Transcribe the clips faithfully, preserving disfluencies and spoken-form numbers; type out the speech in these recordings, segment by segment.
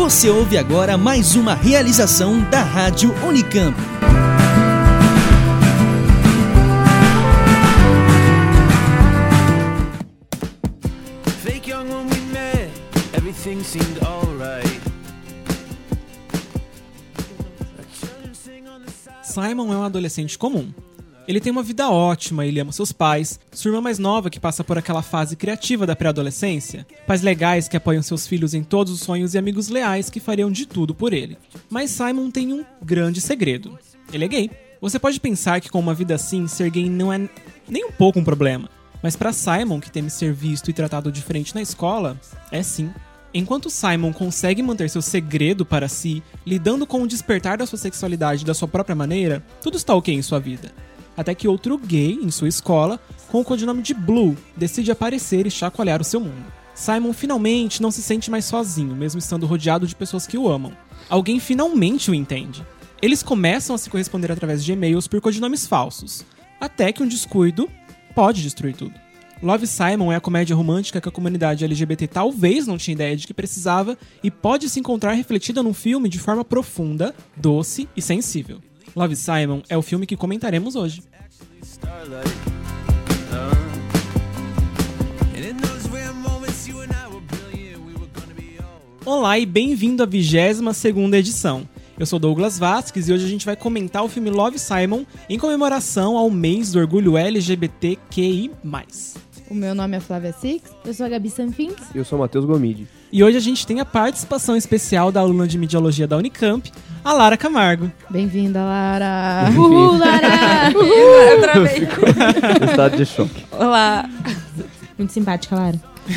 Você ouve agora mais uma realização da Rádio Unicamp. Simon é um adolescente comum. Ele tem uma vida ótima, ele ama seus pais, sua irmã mais nova que passa por aquela fase criativa da pré-adolescência, pais legais que apoiam seus filhos em todos os sonhos e amigos leais que fariam de tudo por ele. Mas Simon tem um grande segredo. Ele é gay. Você pode pensar que com uma vida assim, ser gay não é nem um pouco um problema. Mas para Simon, que teme ser visto e tratado diferente na escola, é sim. Enquanto Simon consegue manter seu segredo para si, lidando com o despertar da sua sexualidade da sua própria maneira, tudo está ok em sua vida. Até que outro gay, em sua escola, com o codinome de Blue, decide aparecer e chacoalhar o seu mundo. Simon finalmente não se sente mais sozinho, mesmo estando rodeado de pessoas que o amam. Alguém finalmente o entende. Eles começam a se corresponder através de e-mails por codinomes falsos, até que um descuido pode destruir tudo. Love, Simon é a comédia romântica que a comunidade L G B T talvez não tinha ideia de que precisava e pode se encontrar refletida num filme de forma profunda, doce e sensível. Love, Simon é o filme que comentaremos hoje. Olá e bem-vindo à vigésima segunda edição. Eu sou Douglas Vasques e hoje a gente vai comentar o filme Love, Simon em comemoração ao mês do orgulho L G B T Q I mais. O meu nome é Flávia Six. Eu sou a Gabi Sanfins. E eu sou o Matheus Gomide. E hoje a gente tem a participação especial da aluna de Mediologia da Unicamp, a Lara Camargo. Bem-vinda, Lara! Uhul, Lara! Uhul, eu travei. Estado de choque. Olá! Muito simpática, Lara.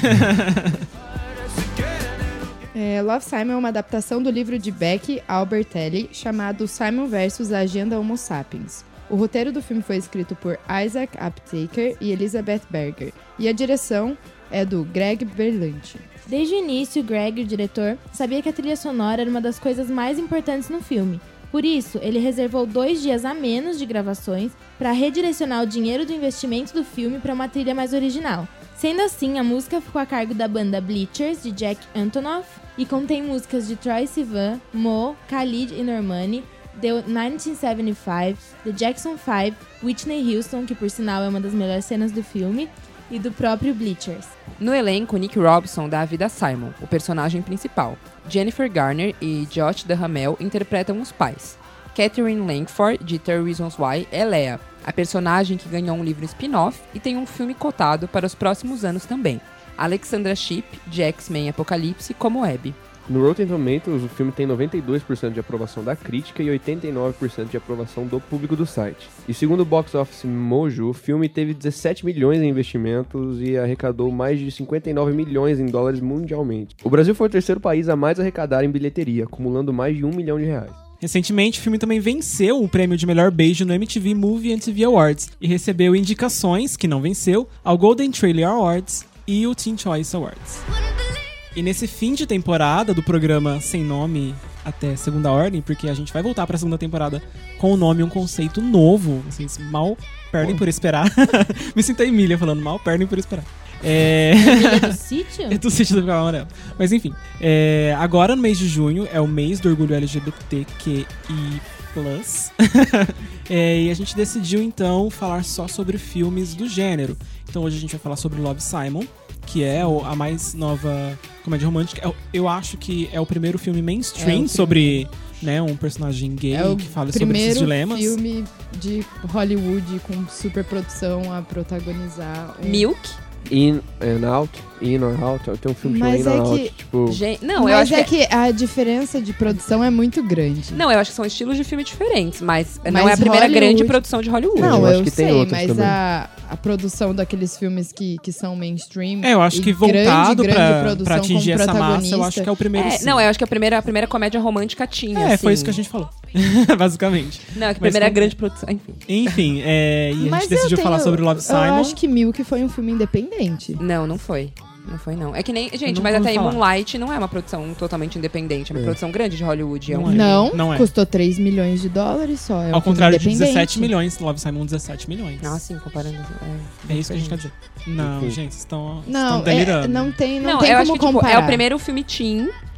É, Love, Simon é uma adaptação do livro de Becky Albertelli chamado Simon versus a Agenda Homo Sapiens. O roteiro do filme foi escrito por Isaac Aptaker e Elizabeth Berger, e a direção é do Greg Berlanti. Desde o início, Greg, o diretor, sabia que a trilha sonora era uma das coisas mais importantes no filme. Por isso, ele reservou dois dias a menos de gravações para redirecionar o dinheiro do investimento do filme para uma trilha mais original. Sendo assim, a música ficou a cargo da banda Bleachers, de Jack Antonoff, e contém músicas de Troye Sivan, Mo, Khalid e Normani, The mil novecentos e setenta e cinco, The Jackson five, Whitney Houston, que por sinal é uma das melhores cenas do filme, e do próprio Bleachers. No elenco, Nick Robinson dá a vida a Simon, o personagem principal. Jennifer Garner e Josh Duhamel interpretam os pais. Catherine Langford, de thirty Reasons Why, é Leah, a personagem que ganhou um livro spin-off e tem um filme cotado para os próximos anos também. Alexandra Shipp, de X-Men Apocalipse, como Abby. No Rotten Tomatoes, o filme tem noventa e dois por cento de aprovação da crítica e oitenta e nove por cento de aprovação do público do site. E segundo o Box Office Mojo, o filme teve dezessete milhões em investimentos e arrecadou mais de cinquenta e nove milhões em dólares mundialmente. O Brasil foi o terceiro país a mais arrecadar em bilheteria, acumulando mais de um milhão de reais. Recentemente, o filme também venceu o prêmio de melhor beijo no M T V Movie and T V Awards e recebeu indicações, que não venceu, ao Golden Trailer Awards e o Teen Choice Awards. E nesse fim de temporada do programa Sem Nome até Segunda Ordem, porque a gente vai voltar pra segunda temporada com o nome e um conceito novo, vocês mal perdem por esperar. Me sinto a Emília falando, mal perdem por esperar. É... Emília do Sítio? É do Sítio do Cavalo Amarelo. Mas enfim, é... agora no mês de junho é o mês do orgulho L G B T Q I plus. é, e a gente decidiu então falar só sobre filmes do gênero. Então hoje a gente vai falar sobre Love, Simon, que é a mais nova comédia romântica. Eu acho que é o primeiro filme mainstream é sobre, né, um personagem gay é que fala sobre esses dilemas. É o primeiro filme de Hollywood com superprodução a protagonizar. Um... Milk? In and Out, In or Out, tem um filme Mas chamado In é or que... Out, tipo... Gente, não, mas eu acho é que... que a diferença de produção é muito grande. Não, eu acho que são estilos de filme diferentes, mas, mas não é a primeira Hollywood... grande produção de Hollywood. Não, eu, eu, acho que sei, tem outras mas também. a, a produção daqueles filmes que, que são mainstream... É, eu acho que voltado grande, pra, grande pra atingir essa massa, eu acho que é o primeiro é, sim. Não, eu acho que a primeira, a primeira comédia romântica tinha, É, assim. foi isso que a gente falou, basicamente. Não, é que a Mas primeira como... grande produção, enfim. Enfim, é, e a mas gente decidiu tenho, falar sobre Love, Simon. Eu acho que Milk foi um filme independente. Não, não foi. Não foi, não. É que nem... Gente, não mas até em falar. Moonlight não é uma produção totalmente independente. É uma É. produção grande de Hollywood. É um Não é. filme- Não, Não é. custou três milhões de dólares só. É um Ao filme contrário de independente. dezessete milhões, Love, Simon, dezessete milhões. Não, assim, comparando... É, É isso que a gente quer dizer. Não, Enfim. gente, vocês estão Não, delirando. é, não tem, não Não, tem eu como acho que tipo, comparar. é o primeiro filme teen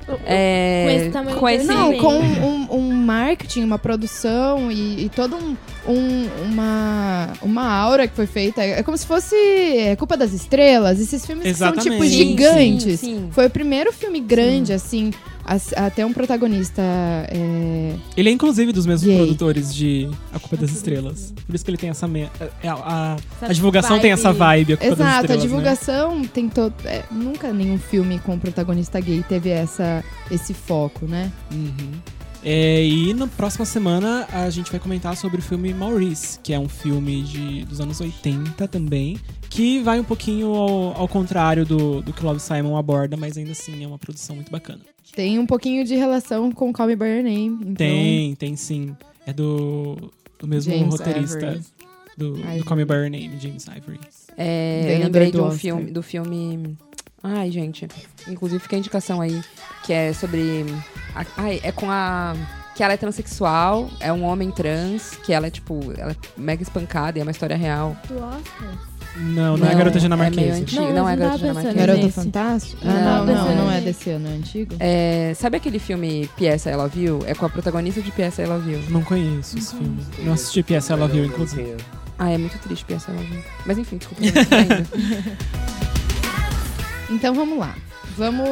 É, Com esse tamanho com de esse- Não, Sim. com um, um marketing, uma produção e, e toda um, um- uma, uma aura que foi feita. É como se fosse é, Culpa das Estrelas. Esses filmes que são, Exatamente. tipo, Sim, gigantes. sim, sim. Foi o primeiro filme grande, assim, a, a ter um protagonista... é, Ele é inclusive dos mesmos Gay. produtores de A Culpa das Estrelas. Por isso que ele tem essa... Me... é, A, a, Essa a divulgação tem essa vibe, A Culpa das Exato, a Estrelas, né? divulgação tem todo... é, nunca nenhum filme com protagonista gay teve essa, esse foco, né? Uhum. É, e na próxima semana a gente vai comentar sobre o filme Maurice, que é um filme de, dos anos oitenta também, que vai um pouquinho ao, ao contrário do, do que o Love, Simon aborda, mas ainda assim é uma produção muito bacana. Tem um pouquinho de relação com Call Me By Your Name. Então, Tem, tem sim. É do, do mesmo James roteirista Ivory. do, do Ivory. Call Me By Your Name, James Ivory. É, Bem eu lembrei de do um Oscar. filme, do filme... Ai, gente. Inclusive fica a indicação aí, que é sobre... a- ai, é com a... Que ela é transexual, é um homem trans, que ela é, tipo, ela é mega espancada e é uma história real. Do Oscar? Não, não, é Garota é meio Dinamarquesa. antigo. Não, Não, eu é não Garota tava pensando Dinamarquesa. Garota nesse. Fantástico? Não, Ah, não, não, não, não, não. é desse ano, é antigo? É, sabe aquele filme P S I Love You? É com a protagonista de P S I Love You. Não conheço esse filme. Não assisti P S I Love You, inclusive. Ah, é muito triste P S I Love You. Mas enfim, desculpa. eu não lembro ainda. Então vamos lá. Vamos.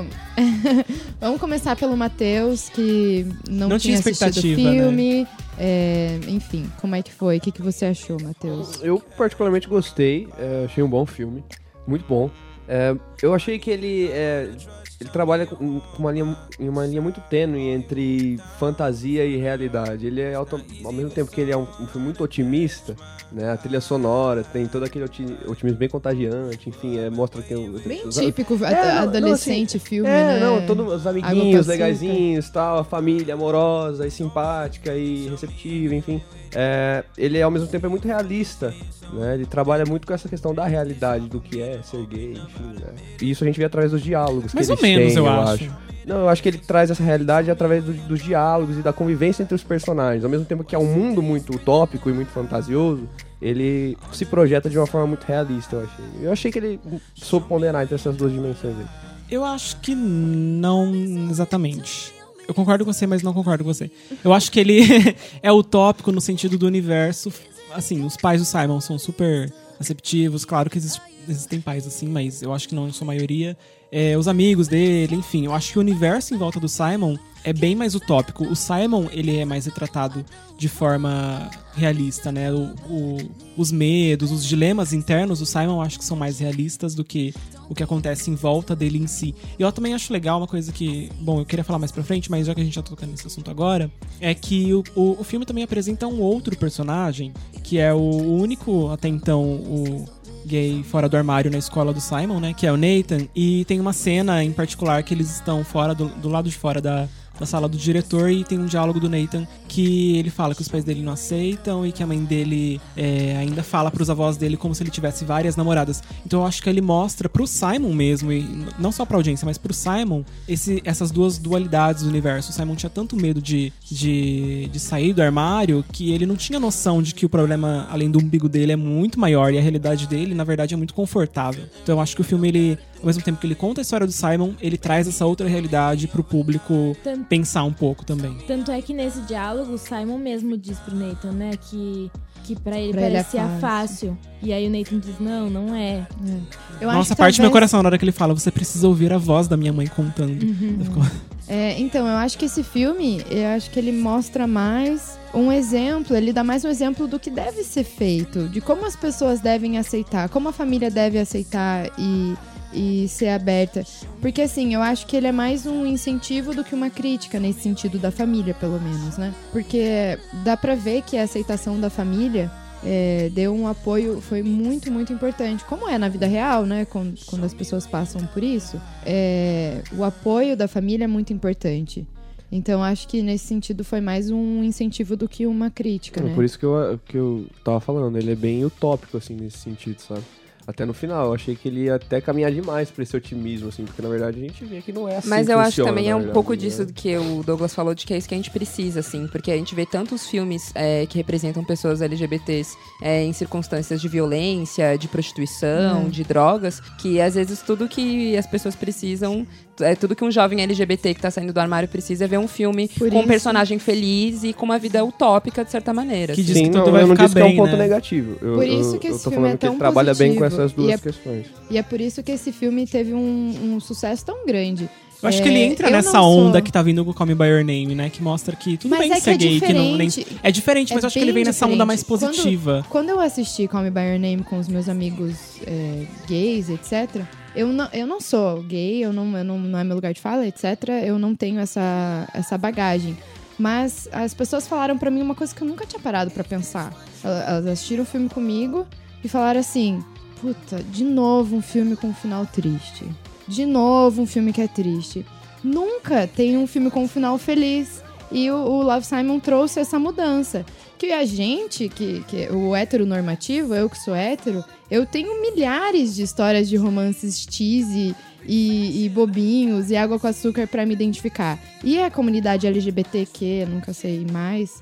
Vamos começar pelo Matheus, que não, Não tinha assistido o expectativa, filme. É, enfim, como é que foi? O que, que você achou, Matheus? Eu particularmente gostei, é, achei um bom filme, muito bom. É, eu achei que ele, é, ele trabalha com com uma linha, em uma linha muito tênue entre fantasia e realidade. Ele é, auto- ao mesmo tempo que ele é um, um filme muito otimista, né? A trilha sonora tem todo aquele oti- otimismo bem contagiante, enfim, é, mostra que... o- Bem os- típico a- É, não, adolescente filme, É, né? não, todos os Água com amiguinhos açúcar. legaisinhos, tal, a família amorosa e simpática e receptiva, enfim. É, ele ao mesmo tempo é muito realista, né? Ele trabalha muito com essa questão da realidade, do que é ser gay, enfim, né? E isso a gente vê através dos diálogos Mais que ou eles menos, têm, eu eu acho. acho. Não, eu acho que ele traz essa realidade através do- dos diálogos e da convivência entre os personagens. Ao mesmo tempo que é um mundo muito utópico e muito fantasioso, ele se projeta de uma forma muito realista, eu achei. Eu achei que ele soube ponderar entre essas duas dimensões aí. Eu acho que não exatamente. Eu concordo com você, mas não concordo com você. Eu acho que ele é utópico no sentido do universo. Assim, os pais do Simon são super receptivos. Claro que existe- existem pais assim, mas eu acho que não em sua maioria. É, os amigos dele, enfim. Eu acho que o universo em volta do Simon é bem mais utópico. O Simon, ele é mais retratado de forma realista, né? O, o- os medos, os dilemas internos do Simon eu acho que são mais realistas do que o que acontece em volta dele em si. E eu também acho legal uma coisa que... Bom, eu queria falar mais pra frente, mas já que a gente já tá tocando nesse assunto agora, é que o, o, o filme também apresenta um outro personagem, que é o único, até então, o gay fora do armário na escola do Simon, né? Que é o Nathan. E tem uma cena em particular que eles estão fora do, do lado de fora da, da sala do diretor e tem um diálogo do Nathan que ele fala que os pais dele não aceitam e que a mãe dele é, ainda fala pros avós dele como se ele tivesse várias namoradas. Então eu acho que ele mostra pro Simon mesmo, e não só pra audiência, mas pro Simon, esse, essas duas dualidades do universo. O Simon tinha tanto medo de, de, de sair do armário que ele não tinha noção de que o problema, além do umbigo dele, é muito maior e a realidade dele, na verdade, é muito confortável. Então eu acho que o filme, ele, ao mesmo tempo que ele conta a história do Simon, ele traz essa outra realidade pro público Tanto, pensar um pouco também. tanto é que nesse diálogo o Simon mesmo diz pro Nathan, né, que, que pra ele Pra ele é parecia fácil. fácil. E aí o Nathan diz, não, não é. Eu acho Nossa, que parte do meu talvez- coração na hora que ele fala, você precisa ouvir a voz da minha mãe contando. Eu fico- É, então, eu acho que esse filme, eu acho que ele mostra mais um exemplo, ele dá mais um exemplo do que deve ser feito, de como as pessoas devem aceitar, como a família deve aceitar e, e ser aberta. Porque, assim, eu acho que ele é mais um incentivo do que uma crítica, nesse sentido da família, pelo menos, né? Porque dá pra ver que a aceitação da família é, deu um apoio, foi muito, muito importante. Como é na vida real, né? Quando, quando as pessoas passam por isso, é, o apoio da família é muito importante. Então, acho que nesse sentido foi mais um incentivo do que uma crítica, É né? por isso que eu, que eu tava falando, ele é bem utópico, assim, nesse sentido, sabe? Até no final, eu achei que ele ia até caminhar demais pra esse otimismo, assim, porque na verdade a gente vê que não é assim. Mas que eu funciona, acho que também é um verdade, pouco né? disso que o Douglas falou, de que é isso que a gente precisa, assim, porque a gente vê tantos filmes é, que representam pessoas L G B Ts é, em circunstâncias de violência, de prostituição, Hum. de drogas, que às vezes tudo que as pessoas precisam, é tudo que um jovem L G B T que tá saindo do armário precisa é ver um filme Por com um isso- personagem feliz e com uma vida utópica, de certa maneira. Que assim. diz Sim, que tudo não, vai eu não ficar disse que é um bem, ponto né? negativo. Eu, Por isso eu- que eu esse tô filme falando é que ele tão trabalha bem com positivo. essas duas E é- questões. E é por isso que esse filme teve um, um sucesso tão grande. Eu acho É, que ele entra eu nessa não sou- onda que tá vindo com Call Me By Your Name, né? Que mostra que tudo Mas bem é que ser é gay, que não nem... diferente. É diferente, mas É eu acho que ele bem vem nessa onda diferente. mais positiva. Quando eu assisti Call Me By Your Name com os meus amigos é, gays, etcétera, eu não, eu não sou gay, eu não, eu não, não é meu lugar de fala, etcétera. Eu não tenho essa, essa bagagem. Mas as pessoas falaram pra mim uma coisa que eu nunca tinha parado pra pensar. Elas elas assistiram o filme comigo e falaram assim: puta, de novo um filme com um final triste. De novo um filme que é triste. Nunca tem um filme com um final feliz. E o, o Love, Simon trouxe essa mudança. Que a gente, que, que o heteronormativo, eu que sou hétero, eu tenho milhares de histórias de romances cheesy e, e bobinhos e água com açúcar pra me identificar. E a comunidade L G B T Q, nunca sei mais,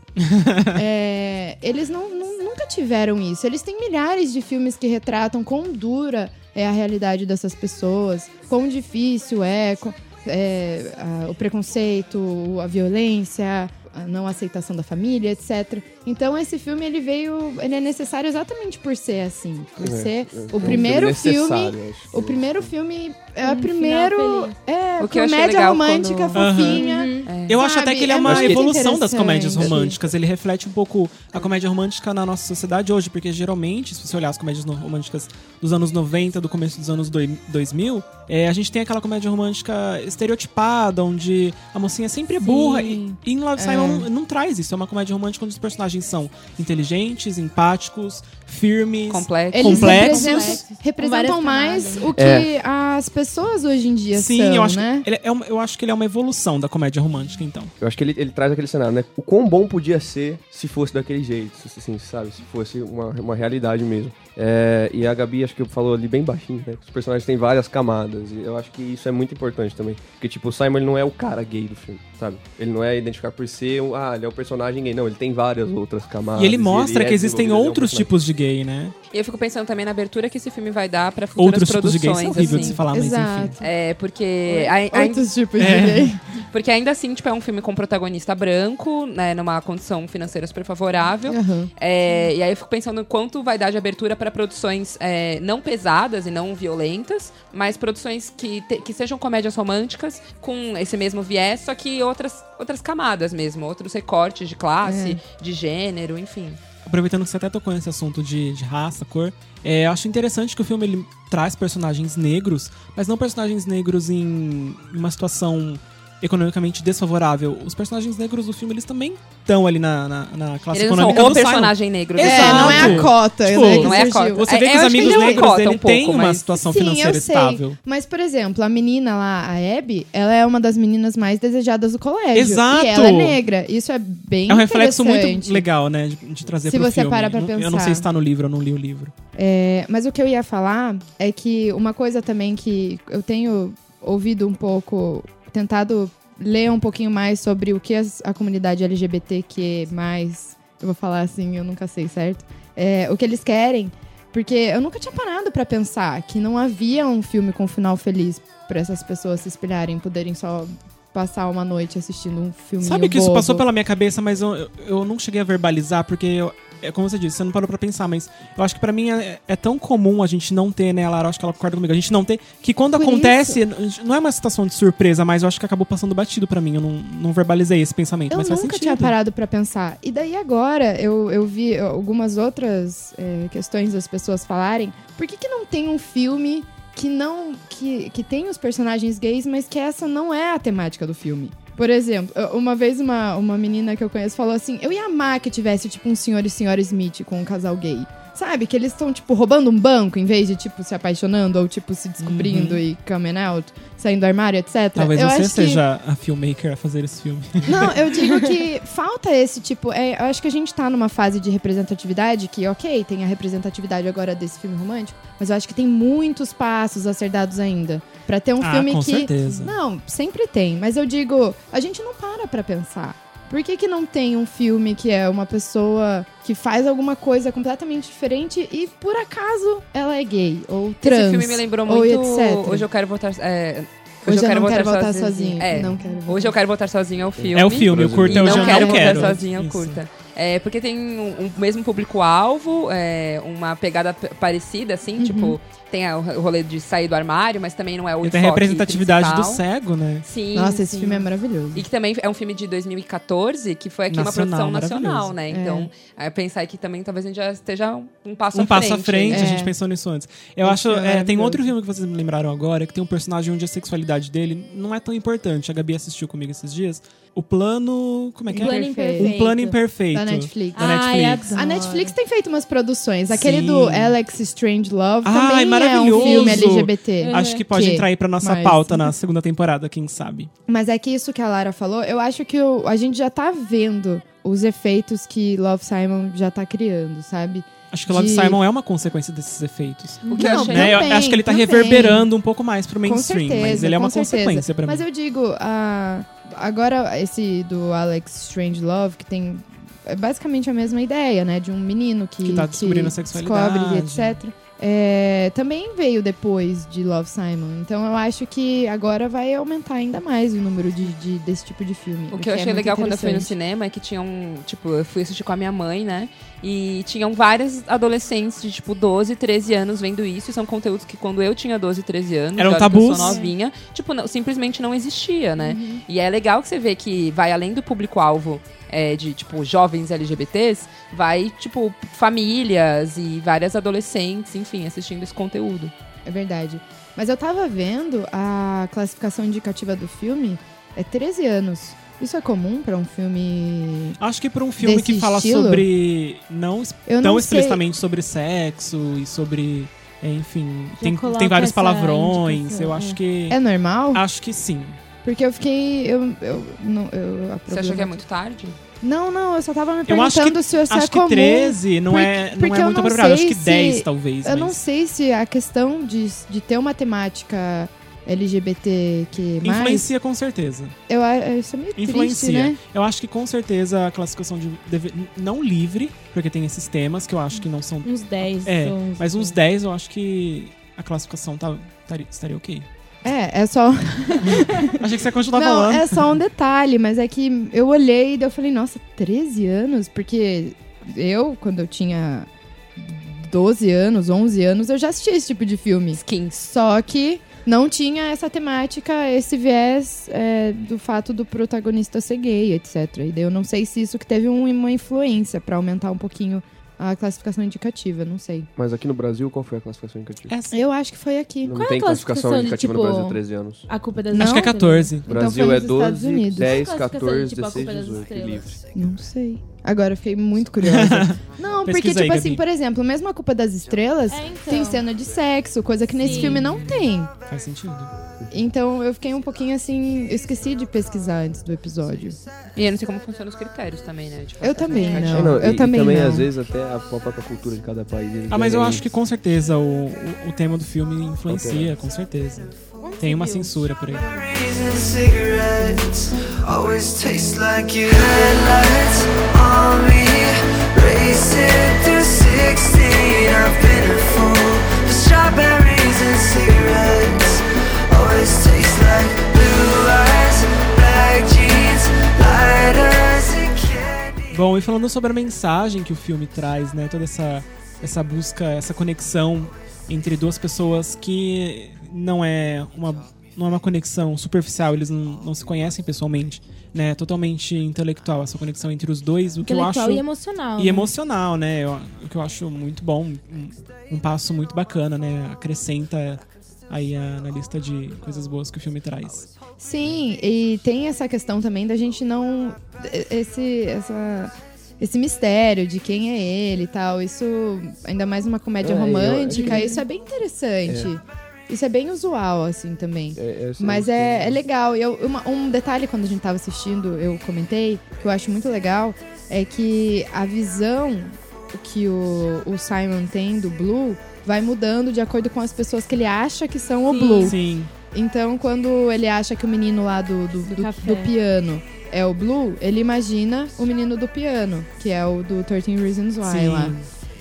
é, eles não, não- nunca tiveram isso. Eles têm milhares de filmes que retratam quão dura é a realidade dessas pessoas, quão difícil é, co- é, a- o preconceito, a violência, a não aceitação da família, etcétera. Então esse filme ele veio, ele é necessário exatamente por ser assim, por É, ser é, o é um primeiro filme, necessário, acho que o é. primeiro filme é Um o primeiro, final feliz. é O que eu achei comédia legal romântica quando- fofinha. Uhum. Eu acho Sabe, até que ele é é uma muito evolução das interessante. comédias românticas. Ele reflete um pouco a comédia romântica na nossa sociedade hoje, porque geralmente, se você olhar as comédias no- românticas dos anos noventa, do começo dos anos doi- dois mil, é, a gente tem aquela comédia romântica estereotipada, onde a mocinha sempre é burra. E, e em Love, Simon não, não traz isso. É uma comédia romântica onde os personagens são inteligentes, empáticos, firmes, Complexo. Eles complexos. representam, representam Com várias mais camadas. o que É. as pessoas hoje em dia Sim, são, eu acho, né? que ele é uma, eu acho que ele é uma evolução da comédia romântica, então. Eu acho que ele, ele traz aquele cenário, né? O quão bom podia ser se fosse daquele jeito, se- assim, sabe? Se fosse uma, uma realidade mesmo. É, e a Gabi, acho que falou ali bem baixinho, né? Os personagens têm várias camadas. E eu acho que isso é muito importante também. Porque, tipo, o Simon ele não é o cara gay do filme, sabe? Ele não é identificado por ser, um, ah, ele é o personagem gay. Não, ele tem várias outras camadas. E ele mostra é que existem desenvolvido, ele é um outros personagem. tipos de gay, né? E eu fico pensando também na abertura que esse filme vai dar pra futuras Outros tipos de produções, gays são horrível de assim. se falar, mas enfim. Exato. É, porque... ai- ai- Outros tipos de É. gay. Porque ainda assim, tipo, é um filme com protagonista branco, né, numa condição financeira super favorável. Aham. É, e aí eu fico pensando quanto vai dar de abertura para produções é, não pesadas e não violentas, mas produções que, te- que sejam comédias românticas com esse mesmo viés, só que outras, outras camadas mesmo, outros recortes de classe, de gênero, enfim. Aproveitando que você até tocou nesse assunto de, de raça, cor, é, eu acho interessante que o filme ele traz personagens negros, mas não personagens negros em uma situação economicamente desfavorável. Os personagens negros do filme, eles também estão ali na, na, na classe Eles não são econômica o do Simon. personagem negro. É, Exato. não é a cota, Tipo, né, que não é a surgiu. cota. Você vê É, que eu os acho que amigos ele é uma negros cota dele um têm pouco, uma mas- situação Sim, financeira eu sei. estável. Mas, por exemplo, a menina lá, a Abby, ela é uma das meninas mais desejadas do colégio. Exato. E ela é negra. Isso é bem É um reflexo muito interessante. legal, né, de, de trazer Se pro você filme. para pra Eu não pensar. sei se tá no livro, eu não li o livro. É, mas o que eu ia falar é que uma coisa também que eu tenho ouvido um pouco, tentado ler um pouquinho mais sobre o que as- a comunidade L G B T Q mais, eu vou falar assim, eu nunca sei, certo? É, o que eles querem, porque eu nunca tinha parado pra pensar que não havia um filme com final feliz pra essas pessoas se espelharem, poderem só passar uma noite assistindo um filme. Sabe que isso passou pela minha cabeça, mas eu, eu, eu não cheguei a verbalizar, porque, eu, é como você disse, você não parou pra pensar, mas eu acho que pra mim é, é tão comum a gente não ter, né, a Lara, eu acho que ela concorda comigo, a gente não ter, que quando Por acontece, não é uma situação de surpresa, mas eu acho que acabou passando batido pra mim, eu não, não verbalizei esse pensamento, Eu mas faz nunca sentido. tinha parado pra pensar. E daí agora eu, eu vi algumas outras é, questões das pessoas falarem. Por que, que não tem um filme que não que, que tem os personagens gays, mas que essa não é a temática do filme? Por exemplo, uma vez uma, uma menina que eu conheço falou assim: eu ia amar que tivesse tipo um senhor e senhora Smith com um casal gay. Sabe? Que eles estão, tipo, roubando um banco em vez de, tipo, se apaixonando ou, tipo, se descobrindo Uhum. e coming out, saindo do armário, etcétera. Talvez eu você acho seja a filmmaker a fazer esse filme. Que... Não, eu digo que falta esse tipo... É, eu acho que a gente tá numa fase de representatividade que, ok, tem a representatividade agora desse filme romântico, mas eu acho que tem muitos passos a ser dados ainda. Pra ter um Ah, filme com que... certeza. Não, sempre tem. Mas eu digo, a gente não para pra pensar. Por que que não tem um filme que é uma pessoa que faz alguma coisa completamente diferente e, por acaso, ela é gay ou trans? Esse filme me lembrou ou muito... etcétera. Hoje eu quero voltar... É... Hoje eu não quero voltar sozinho. É. Não quero voltar. Hoje eu quero voltar sozinho é o filme. É o filme, o curta E eu não já quero não voltar quero. sozinho é o Isso. curta. É, porque tem um, um mesmo público-alvo, é, uma pegada p- parecida, assim, Uhum. tipo... Tem a- o rolê de sair do armário, mas também não é o E tem a enfoque representatividade do principal. cego, né? Sim, Nossa, esse sim. filme é maravilhoso. E que também é um filme de dois mil e catorze, que foi aqui Nacional, uma produção nacional, maravilhoso. né? É. Então, é, pensar que também talvez a gente já esteja um passo Um à passo frente. à frente, né? a É. gente pensou nisso antes. Eu Esse acho. filme é é, tem maravilhoso. outro filme que vocês me lembraram agora, que tem um personagem onde a sexualidade dele não é tão importante. A Gabi assistiu comigo esses dias. O plano. Como é que é? Plano Imperfeito. imperfeito. Um plano imperfeito. Da Netflix. Da Ai, Netflix. adoro. A Netflix tem feito umas produções. Aquele Sim. do Alex Strange Love Ai, também é um maravilhoso. filme L G B T. Uhum. Acho que pode Que? entrar aí pra nossa Mas- pauta na segunda temporada, quem sabe. Mas é que isso que a Lara falou, eu acho que o- a gente já tá vendo os efeitos que Love, Simon já tá criando, sabe? Acho que o Love, De- Simon é uma consequência desses efeitos. O que eu Não, achei... Né? Eu também, acho que ele tá também. reverberando um pouco mais pro Com mainstream, certeza, mas ele é com uma certeza. consequência pra mim. Mas eu digo, a- agora esse do Alex Strange Love, que tem é basicamente a mesma ideia, né? De um menino que, Que tá descobrindo a descobre, sexualidade. etcétera. É, também veio depois de Love, Simon. Então eu acho que agora vai aumentar ainda mais o número de, de- desse tipo de filme. O que eu é achei muito legal quando eu fui no interessante. cinema é que tinham, tipo, eu fui assistir com a minha mãe, né? E tinham vários adolescentes de, tipo, doze, treze anos vendo isso. E são conteúdos que quando eu tinha doze, treze anos, Eram olha que eu tabus. sou novinha, tipo, não- simplesmente não existia, né? Uhum. E é legal que você vê que vai além do público-alvo é, de, tipo, jovens L G B Ts, vai, tipo, famílias e várias adolescentes, enfim, assistindo esse conteúdo. É verdade. Mas eu tava vendo a classificação indicativa do filme é treze anos. Isso é comum pra um filme. Acho que pra um filme Desse que fala estilo? sobre. Não es- Eu tão não sei. explicitamente sobre sexo e sobre. é, Enfim, Já tem, coloca tem vários essa palavrões. indicação, Eu acho é. que. É normal? Acho que sim. Porque eu fiquei. Eu, eu, não, eu, a Você acha que é problema- muito tarde? Não, não, eu só tava me Eu acho perguntando que, se isso acho é que comum. treze não Por- é, não porque é eu muito não apropriado. Acho sei que se- dez, talvez. Eu mas não sei se a questão de, de ter uma temática L G B T que mais. Influencia com certeza. Eu, a- isso é meio triste, Influencia. né? Eu acho que com certeza a classificação de. deve- não livre, porque tem esses temas que eu acho que não são. Uns dez. É, onze. mas uns dez eu acho que a classificação tá, taria- estaria ok. É, é só. Achei que você ia continuar Não, falando. é só um detalhe, mas é que eu olhei e daí eu falei, nossa, treze anos? Porque eu, quando eu tinha doze anos, onze anos, eu já assisti esse tipo de filme. Skins. Só que não tinha essa temática, esse viés é, do fato do protagonista ser gay, etcétera. E daí eu não sei se isso que teve um- uma influência pra aumentar um pouquinho a classificação indicativa, não sei. Mas aqui no Brasil, qual foi a classificação indicativa? Essa- Eu acho que foi aqui. Não Qual é tem a classificação classificação de, indicativa tipo, no Brasil treze anos. A culpa das Não? Acho que é catorze. Então Brasil foi é nos Estados doze, Unidos. dez, Qual a classificação catorze, de, tipo, a culpa dezesseis, das dezoito. Livre. estrelas? Não sei. Agora eu fiquei muito curiosa. Não, porque, Pesquisa aí, tipo assim, Gabi. por exemplo, mesmo a Culpa das Estrelas É, então. tem cena de sexo, coisa que nesse Sim. filme não tem. Faz sentido. Então eu fiquei um pouquinho assim. Eu esqueci de pesquisar antes do episódio. E eu não sei como funcionam os critérios também, né? Tipo, Eu também essa- não. É, não, eu e, também e também, não. às vezes, até a própria cultura de cada país. eles Ah, mas eu querem acho que com certeza o, o, o tema do filme influencia, com certeza. Tem uma censura por aí. Reason cigarettes always taste like your headlights on me. Racing through sixteen, I've been a fool. The strawberries and cigarettes always taste like blue eyes, black jeans, lighters and candy. Bom, e falando sobre a mensagem que o filme traz, né? Toda essa, essa busca, essa conexão entre duas pessoas que não é uma, não é uma conexão superficial, eles não, não se conhecem pessoalmente, né? Totalmente intelectual, essa conexão entre os dois, o que eu Intelectual acho... e emocional. E né? emocional, né? Eu- o que eu acho muito bom, um, um passo muito bacana, né? Acrescenta aí a- na lista de coisas boas que o filme traz. Sim, e tem essa questão também da gente não. Esse, essa, esse mistério de quem é ele e tal. Isso, ainda mais uma comédia É, romântica, eu- isso é bem interessante. Isso é bem usual, assim, também. É, é, assim, Mas tem- é, é legal. E eu, uma- um detalhe, quando a gente tava assistindo, eu comentei, que eu acho muito legal, é que a visão que o, o Simon tem do Blue vai mudando de acordo com as pessoas que ele acha que são o Sim. Blue. Sim. Então, quando ele acha que o menino lá do, do, Do do- café. do piano é o Blue, ele imagina o menino do piano, que é o do thirteen Reasons Why Sim. lá.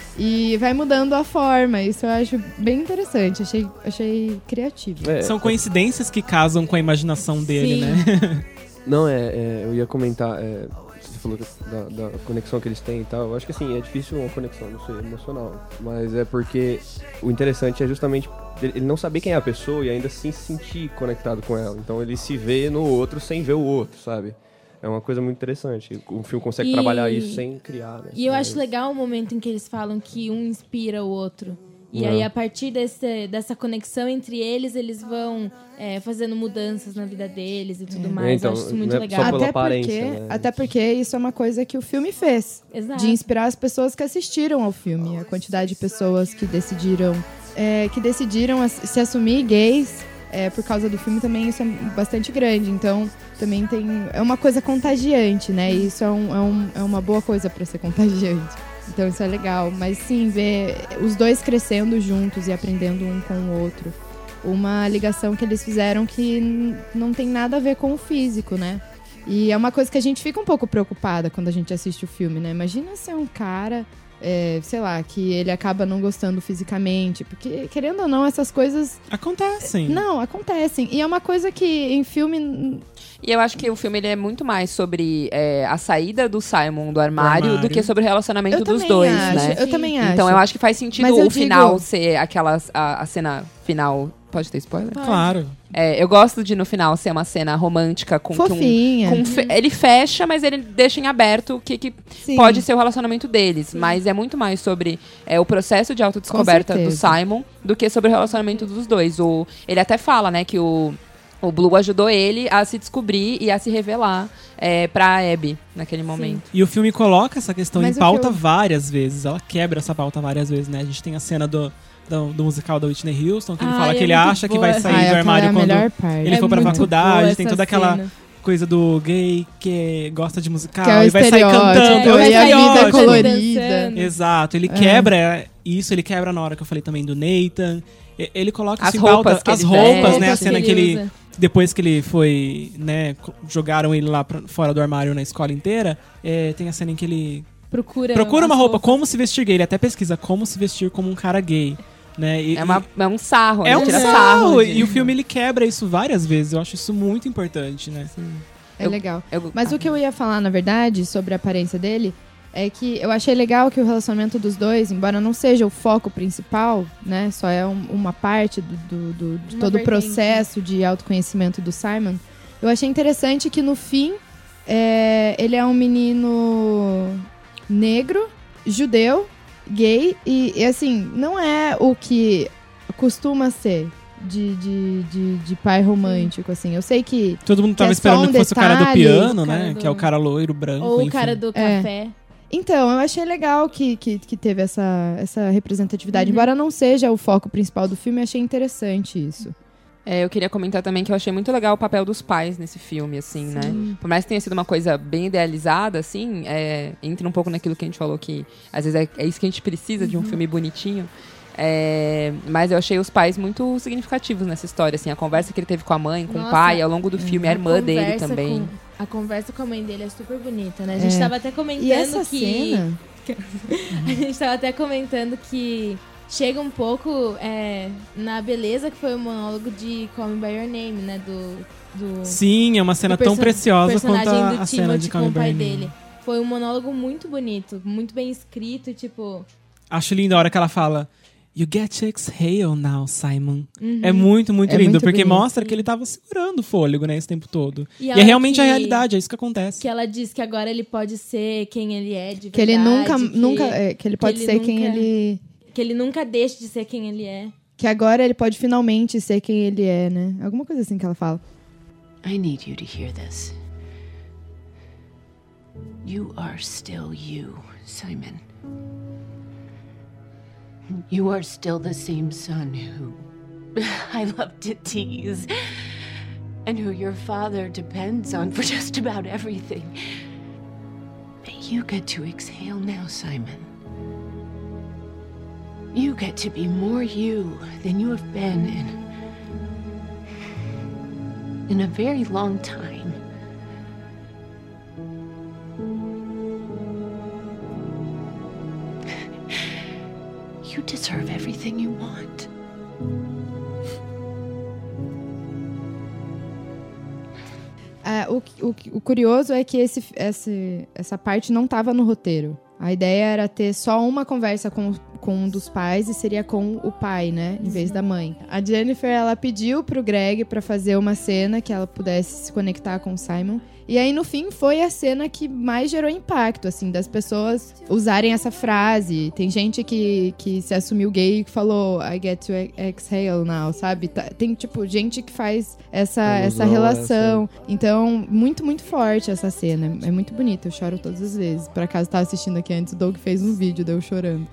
E vai mudando a forma. Isso eu acho bem interessante. Achei, achei criativo. É, São coincidências que casam com a imaginação dele, Sim. né? Não, é, é, eu ia comentar, é, você falou que- da, da conexão que eles têm e tal, eu acho que assim, é difícil uma conexão, não sei, emocional, mas é porque o interessante é justamente ele não saber quem é a pessoa e ainda assim se sentir conectado com ela, então ele se vê no outro sem ver o outro, sabe? É uma coisa muito interessante, o filme consegue E- trabalhar isso sem criar, né? E eu acho Mas- legal o momento em que eles falam que um inspira o outro. E É. aí, a partir desse, dessa conexão entre eles, eles vão é, fazendo mudanças na vida deles e tudo mais. É, então, eu acho isso muito não é legal. só pela Até aparência, porque, né? até porque isso é uma coisa que o filme fez. Exato. De inspirar as pessoas que assistiram ao filme. A quantidade de pessoas que decidiram, é, que decidiram as- se assumir gays é, por causa do filme também, isso é bastante grande. Então, também tem... É uma coisa contagiante, né? E isso é, um, é, um- é uma boa coisa pra ser contagiante. Então, isso é legal. Mas, sim, ver os dois crescendo juntos e aprendendo um com o outro. Uma ligação que eles fizeram que n- não tem nada a ver com o físico, né? E é uma coisa que a gente fica um pouco preocupada quando a gente assiste o filme, né? Imagina ser um cara, é, sei lá, que ele acaba não gostando fisicamente. Porque, querendo ou não, essas coisas... Acontecem. Não, acontecem. E é uma coisa que em filme... E eu acho que o filme ele é muito mais sobre é, a saída do Simon do armário, armário. do que sobre o relacionamento Eu dos também dois, acho, né? eu também acho. Então eu acho que faz sentido Mas eu o final digo- ser aquela a, a cena final. Pode ter spoiler? Claro. É, eu gosto de no final ser uma cena romântica com que um- Fofinha. com fe- ele fecha, mas ele deixa em aberto o que, que Sim. pode ser o relacionamento deles. Mas é muito mais sobre é, o processo de autodescoberta Com do certeza. Simon do que sobre o relacionamento dos dois. O, ele até fala, né, que o, o Blue ajudou ele a se descobrir e a se revelar é, pra Abby naquele momento. E o filme coloca essa questão Mas em o pauta que eu- várias vezes. Ela quebra essa pauta várias vezes, né? A gente tem a cena do, do, do musical da Whitney Houston, que ele Ai, fala é que ele muito acha que boa vai essa sair Ai, do aquela armário é a quando melhor parte. ele É for pra muito faculdade. boa Tem essa toda aquela cena. coisa do gay que gosta de musical Que é o e vai sair estereótipo, cantando. e é o a vida estereótipo. colorida. Dançando. Exato, ele quebra isso, ele quebra na hora que eu falei também do Nathan. E- Ele coloca As isso em roupas pauta, que as ele roupas, veste. né? A Roupas cena que que ele ele, usa. depois que ele foi, né, co- jogaram ele lá pra, fora do armário na escola inteira, é, tem a cena em que ele Procura, procura as uma roupa, roupas. como se vestir gay. Ele até pesquisa como se vestir como um cara gay, né? E- É, uma, é um sarro, e- é né? um Tira sarro, de- e o filme ele quebra isso várias vezes. Eu acho isso muito importante, né? É Eu- legal. eu- Mas ah, o que eu ia falar, na verdade, sobre a aparência dele, é que eu achei legal que o relacionamento dos dois, embora não seja o foco principal, né? Só é um- uma parte do, do- do- de Uma todo o vertente. processo de autoconhecimento do Simon. Eu achei interessante que no fim, é, ele é um menino negro, judeu, gay, e, e, assim, não é o que costuma ser de, de, de, de pai romântico, assim. Eu sei que Todo mundo tava é só esperando um que fosse o cara do detalhe, piano, o cara né? do- Que é o cara loiro, branco, Ou enfim. o cara do É. café. Então, eu achei legal que, que, que teve essa, essa representatividade. Uhum. Embora não seja o foco principal do filme, eu achei interessante isso. É, eu queria comentar também que eu achei muito legal o papel dos pais nesse filme, assim, né? Por mais que tenha sido uma coisa bem idealizada, assim, é, entra um pouco naquilo que a gente falou que às vezes é, é isso que a gente precisa de um filme bonitinho. É, mas eu achei os pais muito significativos nessa história, assim, a conversa que ele teve com a mãe, com Nossa, o pai, ao longo do filme, a irmã dele conversa também. com- a conversa com a mãe dele é super bonita, né? A gente É. tava até comentando E essa que... cena... A gente tava até comentando que chega um pouco é, na beleza que foi o monólogo de Call Me By Your Name, né? Do, do, Sim, é uma cena do tão perso- preciosa quanto personagem a, do a cena Timothy de com Call Me o By pai Your Name. dele. Foi um monólogo muito bonito, muito bem escrito, e, tipo... Acho lindo a hora que ela fala You get to exhale now, Simon. uhum. É muito, muito É lindo, muito porque bonito. mostra que ele tava segurando o fôlego, né, esse tempo todo. E E, ela é realmente a que- realidade, é isso que acontece. Que ela diz que agora ele pode ser quem ele é de verdade. Que ele nunca, que, nunca, é, que ele pode ele ser quem nunca- ele... que ele nunca deixe de ser quem ele é. Que agora ele pode finalmente ser quem ele é, né? Alguma coisa assim que ela fala. I need you to hear this. You are still you, Simon. You are still the same son who I love to tease, and who your father depends on for just about everything. But you get to exhale now, Simon. You get to be more you than you have been in, in a very long time. You deserve everything you want. Ah, o, o, o curioso é que esse, esse, essa parte não estava no roteiro. A ideia era ter só uma conversa com, com um dos pais e seria com o pai, né? Em vez da mãe. A Jennifer, ela pediu pro Greg pra fazer uma cena que ela pudesse se conectar com o Simon. E aí, no fim, foi a cena que mais gerou impacto, assim, das pessoas usarem essa frase. Tem gente que, que se assumiu gay e falou I get to exhale now, sabe? Tem, tipo, gente que faz essa, essa relação. Essa. Então, muito, muito forte essa cena. É muito bonita, eu choro todas as vezes. Por acaso, tava assistindo aqui antes, o Doug fez um vídeo, deu chorando.